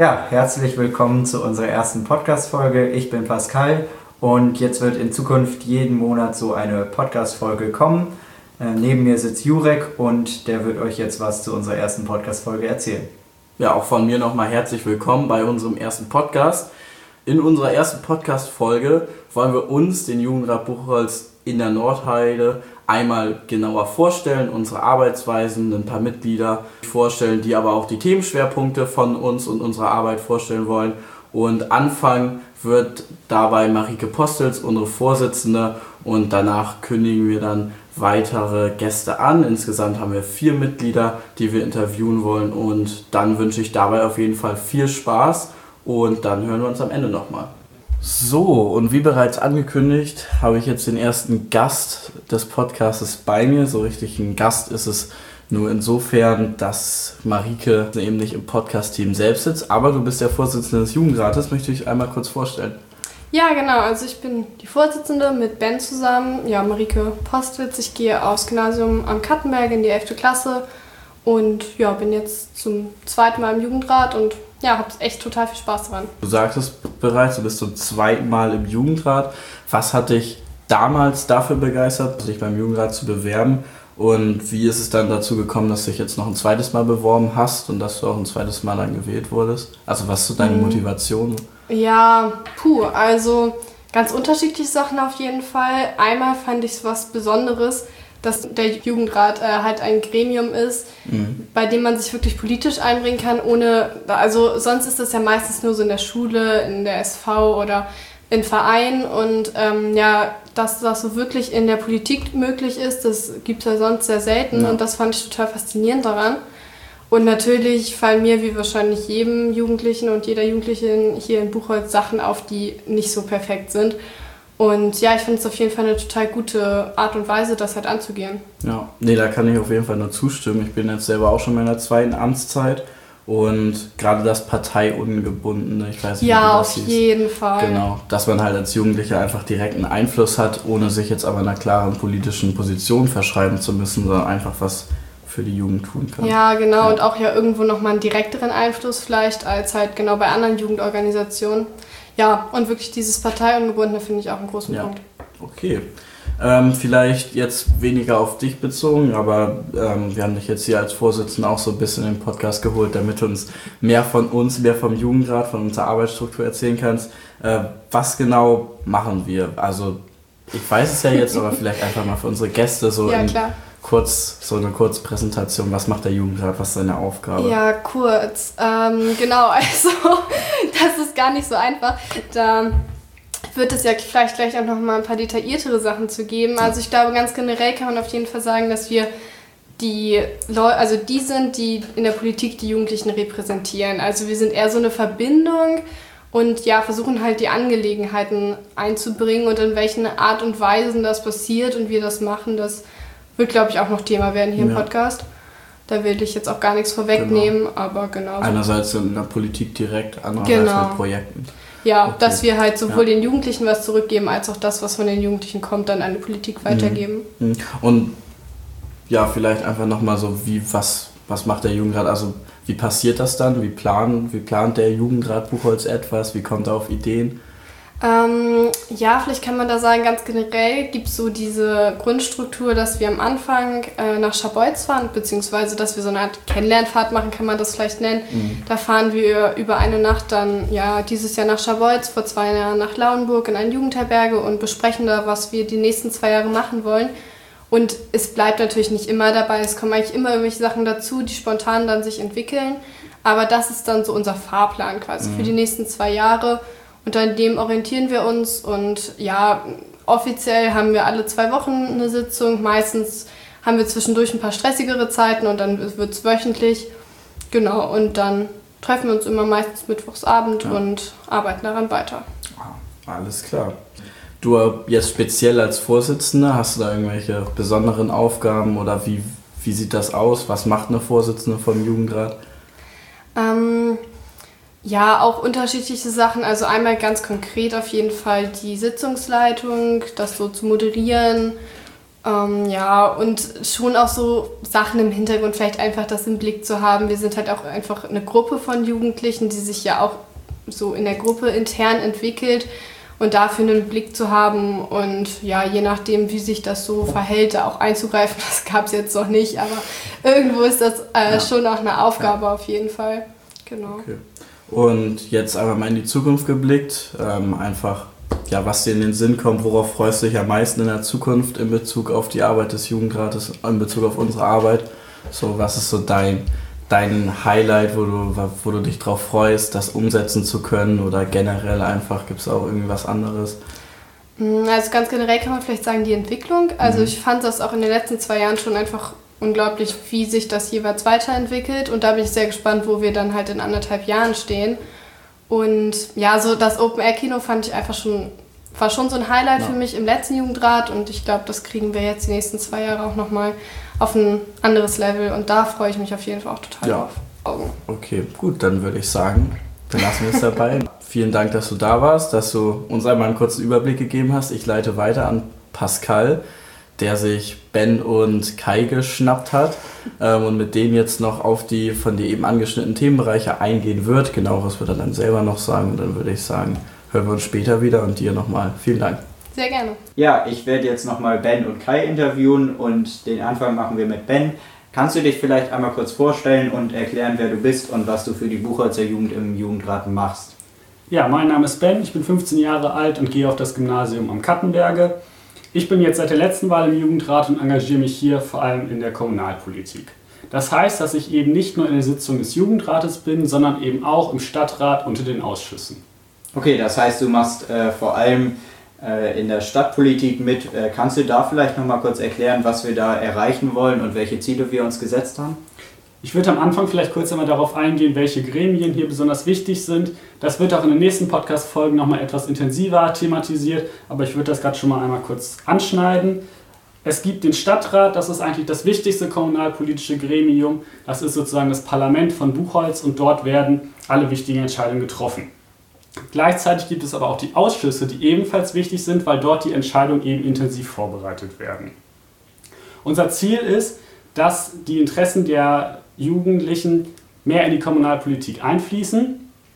Ja, herzlich willkommen zu unserer ersten Podcast-Folge. Ich bin Pascal und jetzt wird in Zukunft jeden Monat so eine Podcast-Folge kommen. Neben mir sitzt Jurek und der wird euch jetzt was zu unserer ersten Podcast-Folge erzählen. Ja, auch von mir nochmal herzlich willkommen bei unserem ersten Podcast. In unserer ersten Podcast-Folge wollen wir uns, den Jugendrat Buchholz in der Nordheide, einmal genauer vorstellen, unsere Arbeitsweisen, ein paar Mitglieder vorstellen, die aber auch die Themenschwerpunkte von uns und unserer Arbeit vorstellen wollen. Und anfangen wird dabei Marike Postels, unsere Vorsitzende, und danach kündigen wir dann weitere Gäste an. Insgesamt haben wir 4 Mitglieder, die wir interviewen wollen, und dann wünsche ich dabei auf jeden Fall viel Spaß und dann hören wir uns am Ende nochmal. So, und wie bereits angekündigt, habe ich jetzt den ersten Gast des Podcasts bei mir. So richtig ein Gast ist es nur insofern, dass Marike eben nicht im Podcast-Team selbst sitzt, aber du bist der Vorsitzende des Jugendrates. Möchte ich einmal kurz vorstellen? Ja, genau. Also ich bin die Vorsitzende mit Ben zusammen. Ja, Marike Postwitz. Ich gehe aufs Gymnasium am Kattenberg in die 11. Klasse und ja, bin jetzt zum 2. Mal im Jugendrat und ja, habe echt total viel Spaß dran. Du sagtest bereits, du bist zum 2. Mal im Jugendrat. Was hat dich damals dafür begeistert, sich beim Jugendrat zu bewerben? Und wie ist es dann dazu gekommen, dass du dich jetzt noch ein 2. Mal beworben hast und dass du auch ein 2. Mal dann gewählt wurdest? Also was ist so deine Motivation? Ja, also ganz unterschiedliche Sachen auf jeden Fall. Einmal fand ich es was Besonderes, dass der Jugendrat halt ein Gremium ist, bei dem man sich wirklich politisch einbringen kann, also sonst ist das ja meistens nur so in der Schule, in der SV oder in Vereinen, und dass das so wirklich in der Politik möglich ist, das gibt es ja sonst sehr selten, und das fand ich total faszinierend daran. Und natürlich fallen mir, wie wahrscheinlich jedem Jugendlichen und jeder Jugendlichen hier in Buchholz, Sachen auf, die nicht so perfekt sind. Und ja, ich finde es auf jeden Fall eine total gute Art und Weise, das halt anzugehen. Ja, nee, da kann ich auf jeden Fall nur zustimmen. Ich bin jetzt selber auch schon in meiner 2. Amtszeit und gerade das Parteiungebundene, ich weiß nicht, ja, wie du das auf siehst. jeden Fall. Genau, dass man halt als Jugendlicher einfach direkten Einfluss hat, ohne sich jetzt aber einer klaren politischen Position verschreiben zu müssen, sondern einfach was für die Jugend tun kann. Ja, genau, und auch ja irgendwo nochmal einen direkteren Einfluss vielleicht als halt genau bei anderen Jugendorganisationen. Ja, und wirklich dieses Parteiungebundene finde ich auch einen großen Punkt. Okay. Vielleicht jetzt weniger auf dich bezogen, aber wir haben dich jetzt hier als Vorsitzender auch so ein bisschen in den Podcast geholt, damit du uns mehr vom Jugendrat, von unserer Arbeitsstruktur erzählen kannst. Was genau machen wir? Also ich weiß es ja jetzt, aber vielleicht einfach mal für unsere Gäste so klar. eine Kurzpräsentation. Was macht der Jugendrat? Was ist seine Aufgabe? Ja, kurz. Genau, also das ist gar nicht so einfach. Da wird es ja vielleicht gleich auch noch mal ein paar detailliertere Sachen zu geben. Also ich glaube, ganz generell kann man auf jeden Fall sagen, dass wir die sind, die in der Politik die Jugendlichen repräsentieren. Also wir sind eher so eine Verbindung und ja, versuchen halt die Angelegenheiten einzubringen, und in welchen Art und Weisen das passiert und wir das machen, das wird, glaube ich, auch noch Thema werden hier im Podcast. Da will ich jetzt auch gar nichts vorwegnehmen, aber genau. Einerseits in der Politik direkt, andererseits mit Projekten. Ja, okay. Dass wir halt sowohl den Jugendlichen was zurückgeben, als auch das, was von den Jugendlichen kommt, dann an die Politik weitergeben. Und ja, vielleicht einfach nochmal so, was macht der Jugendrat? Also wie passiert das dann? Wie plant der Jugendrat Buchholz etwas? Wie kommt er auf Ideen? Vielleicht kann man da sagen, ganz generell gibt es so diese Grundstruktur, dass wir am Anfang nach Scharbeutz fahren, beziehungsweise dass wir so eine Art Kennenlernfahrt machen, kann man das vielleicht nennen. Da fahren wir über eine Nacht dann, dieses Jahr nach Scharbeutz, vor 2 Jahren nach Lauenburg in eine Jugendherberge und besprechen da, was wir die nächsten 2 Jahre machen wollen. Und es bleibt natürlich nicht immer dabei, es kommen eigentlich immer irgendwelche Sachen dazu, die spontan dann sich entwickeln. Aber das ist dann so unser Fahrplan quasi für die nächsten 2 Jahre. Und an dem orientieren wir uns, und ja, offiziell haben wir alle 2 Wochen eine Sitzung. Meistens haben wir zwischendurch ein paar stressigere Zeiten und dann wird es wöchentlich. Genau, und dann treffen wir uns immer meistens mittwochsabend und arbeiten daran weiter. Alles klar. Du jetzt speziell als Vorsitzende, hast du da irgendwelche besonderen Aufgaben oder wie sieht das aus? Was macht eine Vorsitzende vom Jugendrat? Ja, auch unterschiedliche Sachen. Also einmal ganz konkret auf jeden Fall die Sitzungsleitung, das so zu moderieren Ja, und schon auch so Sachen im Hintergrund, vielleicht einfach das im Blick zu haben. Wir sind halt auch einfach eine Gruppe von Jugendlichen, die sich ja auch so in der Gruppe intern entwickelt und dafür einen Blick zu haben und ja, je nachdem, wie sich das so verhält, da auch einzugreifen, das gab es jetzt noch nicht, aber irgendwo ist das schon auch eine Aufgabe auf jeden Fall. Genau. Okay. Und jetzt einmal mal in die Zukunft geblickt, einfach, ja, was dir in den Sinn kommt, worauf freust du dich am meisten in der Zukunft in Bezug auf die Arbeit des Jugendrates, in Bezug auf unsere Arbeit? So, was ist so dein Highlight, wo du dich drauf freust, das umsetzen zu können oder generell einfach, gibt es auch irgendwie was anderes? Also ganz generell kann man vielleicht sagen, die Entwicklung. Also ich fand das auch in den letzten 2 Jahren schon einfach unglaublich, wie sich das jeweils weiterentwickelt und da bin ich sehr gespannt, wo wir dann halt in 1,5 Jahren stehen. Und ja, so das Open-Air-Kino fand ich einfach war schon so ein Highlight für mich im letzten Jugendrat und ich glaube, das kriegen wir jetzt die nächsten 2 Jahre auch nochmal auf ein anderes Level und da freue ich mich auf jeden Fall auch total drauf. Okay, gut, dann würde ich sagen, dann lassen wir es dabei. Vielen Dank, dass du da warst, dass du uns einmal einen kurzen Überblick gegeben hast. Ich leite weiter an Pascal, der sich Ben und Kai geschnappt hat und mit denen jetzt noch auf die von dir eben angeschnittenen Themenbereiche eingehen wird. Genaueres wird er dann selber noch sagen und dann würde ich sagen, hören wir uns später wieder und dir nochmal vielen Dank. Sehr gerne. Ja, ich werde jetzt nochmal Ben und Kai interviewen und den Anfang machen wir mit Ben. Kannst du dich vielleicht einmal kurz vorstellen und erklären, wer du bist und was du für die Buchholzer Jugend im Jugendrat machst? Ja, mein Name ist Ben, ich bin 15 Jahre alt und gehe auf das Gymnasium am Kattenberge. Ich bin jetzt seit der letzten Wahl im Jugendrat und engagiere mich hier vor allem in der Kommunalpolitik. Das heißt, dass ich eben nicht nur in der Sitzung des Jugendrates bin, sondern eben auch im Stadtrat und in den Ausschüssen. Okay, das heißt, du machst vor allem in der Stadtpolitik mit. Kannst du da vielleicht nochmal kurz erklären, was wir da erreichen wollen und welche Ziele wir uns gesetzt haben? Ich würde am Anfang vielleicht kurz einmal darauf eingehen, welche Gremien hier besonders wichtig sind. Das wird auch in den nächsten Podcast-Folgen nochmal etwas intensiver thematisiert, aber ich würde das gerade schon mal einmal kurz anschneiden. Es gibt den Stadtrat, das ist eigentlich das wichtigste kommunalpolitische Gremium. Das ist sozusagen das Parlament von Buchholz und dort werden alle wichtigen Entscheidungen getroffen. Gleichzeitig gibt es aber auch die Ausschüsse, die ebenfalls wichtig sind, weil dort die Entscheidungen eben intensiv vorbereitet werden. Unser Ziel ist, dass die Interessen der Jugendlichen mehr in die Kommunalpolitik einfließen.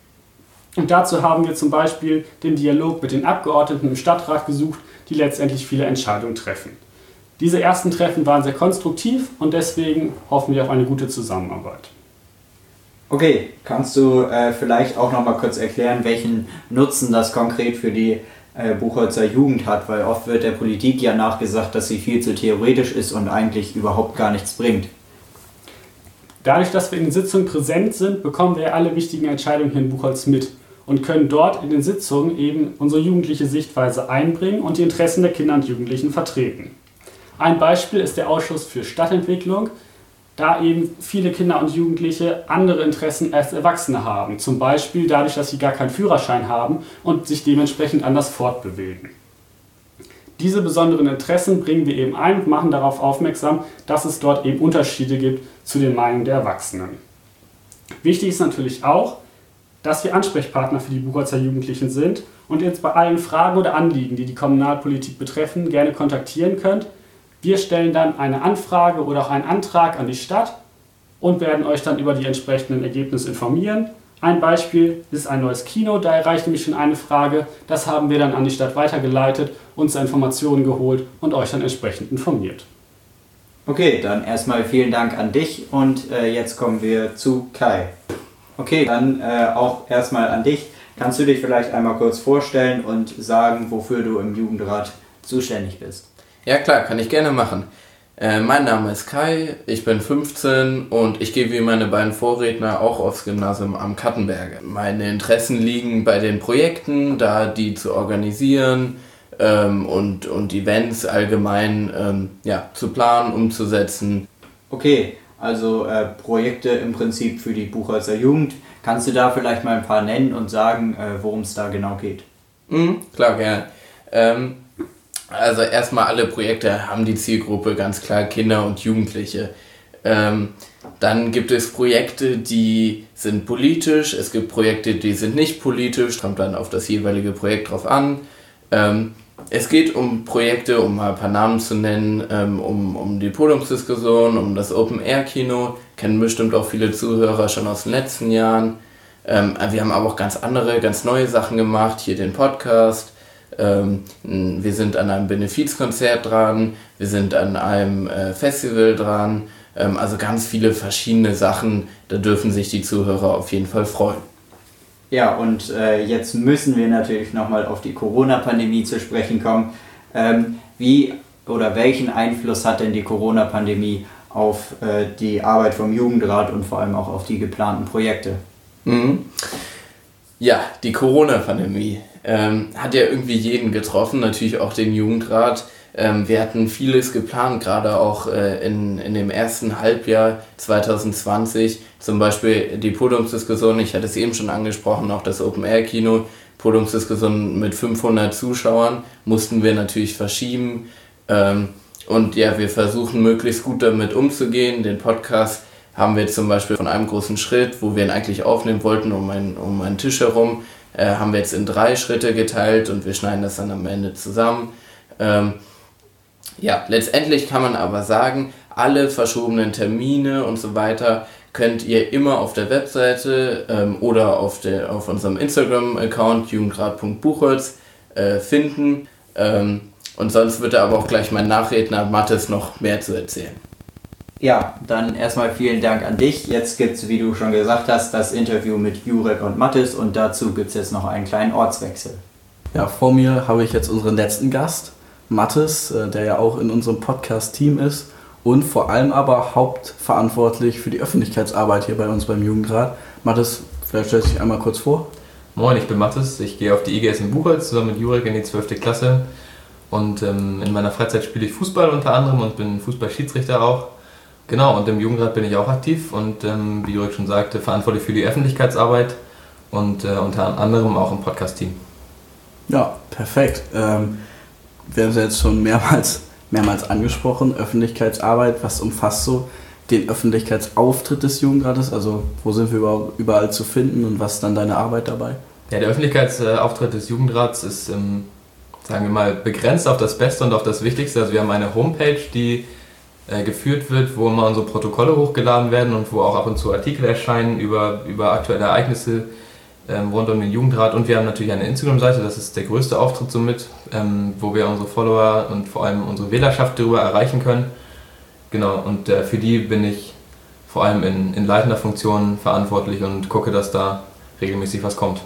Und dazu haben wir zum Beispiel den Dialog mit den Abgeordneten im Stadtrat gesucht, die letztendlich viele Entscheidungen treffen. Diese ersten Treffen waren sehr konstruktiv und deswegen hoffen wir auf eine gute Zusammenarbeit. Okay, kannst du vielleicht auch noch mal kurz erklären, welchen Nutzen das konkret für die Buchholzer Jugend hat? Weil oft wird der Politik ja nachgesagt, dass sie viel zu theoretisch ist und eigentlich überhaupt gar nichts bringt. Dadurch, dass wir in den Sitzungen präsent sind, bekommen wir alle wichtigen Entscheidungen hier in Buchholz mit und können dort in den Sitzungen eben unsere jugendliche Sichtweise einbringen und die Interessen der Kinder und Jugendlichen vertreten. Ein Beispiel ist der Ausschuss für Stadtentwicklung, da eben viele Kinder und Jugendliche andere Interessen als Erwachsene haben. Zum Beispiel dadurch, dass sie gar keinen Führerschein haben und sich dementsprechend anders fortbewegen. Diese besonderen Interessen bringen wir eben ein und machen darauf aufmerksam, dass es dort eben Unterschiede gibt zu den Meinungen der Erwachsenen. Wichtig ist natürlich auch, dass wir Ansprechpartner für die Buchholzer Jugendlichen sind und jetzt bei allen Fragen oder Anliegen, die die Kommunalpolitik betreffen, gerne kontaktieren könnt. Wir stellen dann eine Anfrage oder auch einen Antrag an die Stadt und werden euch dann über die entsprechenden Ergebnisse informieren. Ein Beispiel ist ein neues Kino, da erreicht nämlich schon eine Frage. Das haben wir dann an die Stadt weitergeleitet, uns Informationen geholt und euch dann entsprechend informiert. Okay, dann erstmal vielen Dank an dich und jetzt kommen wir zu Kai. Okay, dann auch erstmal an dich. Kannst du dich vielleicht einmal kurz vorstellen und sagen, wofür du im Jugendrat zuständig bist? Ja klar, kann ich gerne machen. Mein Name ist Kai, ich bin 15 und ich gehe wie meine beiden Vorredner auch aufs Gymnasium am Kattenberge. Meine Interessen liegen bei den Projekten, da die zu organisieren und Events allgemein zu planen, umzusetzen. Okay, also Projekte im Prinzip für die Buchholzer Jugend. Kannst du da vielleicht mal ein paar nennen und sagen, worum es da genau geht? Klar, gerne. Also erstmal alle Projekte haben die Zielgruppe ganz klar Kinder und Jugendliche. Dann gibt es Projekte, die sind politisch, es gibt Projekte, die sind nicht politisch, kommt dann auf das jeweilige Projekt drauf an. Es geht um Projekte, um mal ein paar Namen zu nennen, um die Podiumsdiskussion, um das Open-Air-Kino. Kennen bestimmt auch viele Zuhörer schon aus den letzten Jahren. Wir haben aber auch ganz andere, ganz neue Sachen gemacht. Hier den Podcast. Wir sind an einem Benefizkonzert dran. Wir sind an einem Festival dran. Also ganz viele verschiedene Sachen. Da dürfen sich die Zuhörer auf jeden Fall freuen. Ja, und jetzt müssen wir natürlich nochmal auf die Corona-Pandemie zu sprechen kommen. Wie oder welchen Einfluss hat denn die Corona-Pandemie auf die Arbeit vom Jugendrat und vor allem auch auf die geplanten Projekte? Ja, die Corona-Pandemie hat ja irgendwie jeden getroffen, natürlich auch den Jugendrat. Wir hatten vieles geplant, gerade auch in dem ersten Halbjahr 2020, zum Beispiel die Podiumsdiskussion, ich hatte es eben schon angesprochen, auch das Open-Air-Kino, Podiumsdiskussion mit 500 Zuschauern, mussten wir natürlich verschieben. Und ja, wir versuchen möglichst gut damit umzugehen. Den Podcast haben wir zum Beispiel von einem großen Schritt, wo wir ihn eigentlich aufnehmen wollten, um einen Tisch herum, haben wir jetzt in 3 Schritte geteilt und wir schneiden das dann am Ende zusammen. Ja, letztendlich kann man aber sagen, alle verschobenen Termine und so weiter könnt ihr immer auf der Webseite oder auf unserem Instagram-Account jugendrat.buchholz finden. Und sonst wird aber auch gleich mein Nachredner Mathis noch mehr zu erzählen. Ja, dann erstmal vielen Dank an dich. Jetzt gibt es, wie du schon gesagt hast, das Interview mit Jurek und Mathis und dazu gibt es jetzt noch einen kleinen Ortswechsel. Ja, vor mir habe ich jetzt unseren letzten Gast, Mathis, der ja auch in unserem Podcast-Team ist und vor allem aber hauptverantwortlich für die Öffentlichkeitsarbeit hier bei uns beim Jugendrat. Mathis, vielleicht stellst du dich einmal kurz vor. Moin, ich bin Mathis, ich gehe auf die IGS in Buchholz zusammen mit Jurek in die 12. Klasse und in meiner Freizeit spiele ich Fußball unter anderem und bin Fußballschiedsrichter auch. Genau, und im Jugendrat bin ich auch aktiv und wie Jurek schon sagte, verantwortlich für die Öffentlichkeitsarbeit und unter anderem auch im Podcast-Team. Ja, perfekt. Wir haben es jetzt schon mehrmals angesprochen, Öffentlichkeitsarbeit, was umfasst so den Öffentlichkeitsauftritt des Jugendrates, also wo sind wir überall zu finden und was ist dann deine Arbeit dabei? Ja, der Öffentlichkeitsauftritt des Jugendrats ist, sagen wir mal, begrenzt auf das Beste und auf das Wichtigste. Also wir haben eine Homepage, die geführt wird, wo immer unsere Protokolle hochgeladen werden und wo auch ab und zu Artikel erscheinen über aktuelle Ereignisse rund um den Jugendrat. Und wir haben natürlich eine Instagram-Seite, das ist der größte Auftritt somit, wo wir unsere Follower und vor allem unsere Wählerschaft darüber erreichen können. Genau, und für die bin ich vor allem in leitender Funktion verantwortlich und gucke, dass da regelmäßig was kommt.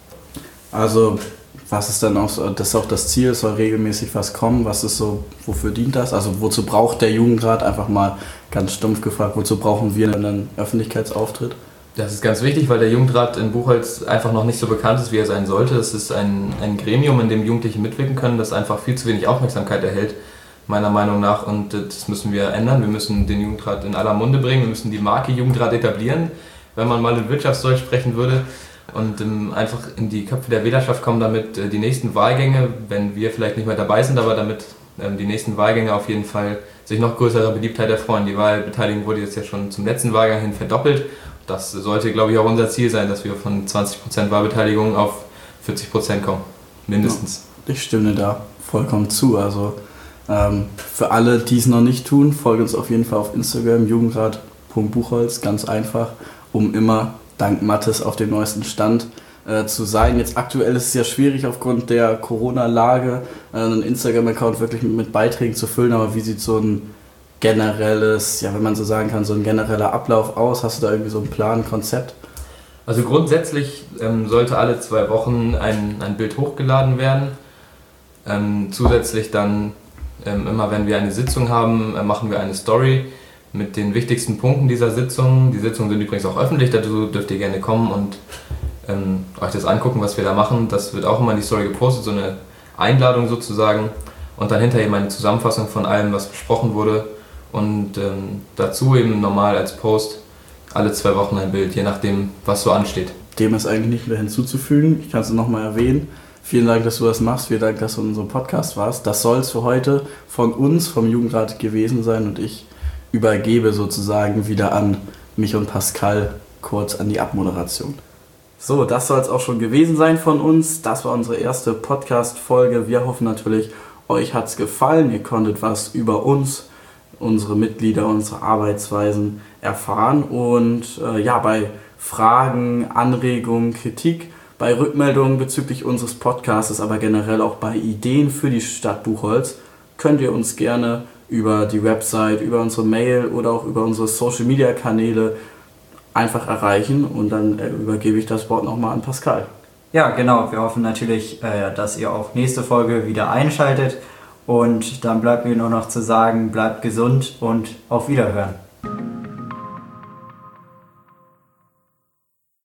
Also was ist dann auch so, das ist auch das Ziel, es soll regelmäßig was kommen, was ist so, wofür dient das? Also wozu braucht der Jugendrat, einfach mal ganz stumpf gefragt, wozu brauchen wir einen Öffentlichkeitsauftritt? Das ist ganz wichtig, weil der Jugendrat in Buchholz einfach noch nicht so bekannt ist, wie er sein sollte. Es ist ein Gremium, in dem Jugendliche mitwirken können, das einfach viel zu wenig Aufmerksamkeit erhält, meiner Meinung nach, und das müssen wir ändern. Wir müssen den Jugendrat in aller Munde bringen, wir müssen die Marke Jugendrat etablieren, wenn man mal in Wirtschaftsdeutsch sprechen würde. Und einfach in die Köpfe der Wählerschaft kommen, damit die nächsten Wahlgänge, wenn wir vielleicht nicht mehr dabei sind, aber damit die nächsten Wahlgänge auf jeden Fall sich noch größerer Beliebtheit erfreuen. Die Wahlbeteiligung wurde jetzt ja schon zum letzten Wahlgang hin verdoppelt. Das sollte, glaube ich, auch unser Ziel sein, dass wir von 20% Wahlbeteiligung auf 40% kommen, mindestens. Ja, ich stimme da vollkommen zu. Also für alle, die es noch nicht tun, folgt uns auf jeden Fall auf Instagram, jugendrat.buchholz, ganz einfach, um immer dank Mathis auf dem neuesten Stand zu sein. Jetzt aktuell ist es ja schwierig aufgrund der Corona-Lage, einen Instagram-Account wirklich mit Beiträgen zu füllen, aber wie sieht so ein generelles, ja, wenn man so sagen kann, so ein genereller Ablauf aus? Hast du da irgendwie so einen Plan, ein Konzept? Also grundsätzlich sollte alle 2 Wochen ein Bild hochgeladen werden. Zusätzlich dann, immer wenn wir eine Sitzung haben, machen wir eine Story mit den wichtigsten Punkten dieser Sitzung. Die Sitzungen sind übrigens auch öffentlich, dazu dürft ihr gerne kommen und euch das angucken, was wir da machen. Das wird auch immer in die Story gepostet, so eine Einladung sozusagen. Und dann hinterher eben eine Zusammenfassung von allem, was besprochen wurde. Und dazu eben normal als Post alle 2 Wochen ein Bild, je nachdem, was so ansteht. Dem ist eigentlich nicht mehr hinzuzufügen. Ich kann es nochmal erwähnen. Vielen Dank, dass du das machst. Vielen Dank, dass du in unserem Podcast warst. Das soll es für heute von uns, vom Jugendrat gewesen sein. Und ich übergebe sozusagen wieder an mich und Pascal kurz an die Abmoderation. So, das soll es auch schon gewesen sein von uns. Das war unsere erste Podcast-Folge. Wir hoffen natürlich, euch hat es gefallen. Ihr konntet was über uns, unsere Mitglieder, unsere Arbeitsweisen erfahren. Und bei Fragen, Anregungen, Kritik, bei Rückmeldungen bezüglich unseres Podcasts, aber generell auch bei Ideen für die Stadt Buchholz, könnt ihr uns gerne über die Website, über unsere Mail oder auch über unsere Social-Media-Kanäle einfach erreichen. Und dann übergebe ich das Wort nochmal an Pascal. Ja, genau. Wir hoffen natürlich, dass ihr auch nächste Folge wieder einschaltet. Und dann bleibt mir nur noch zu sagen, bleibt gesund und auf Wiederhören.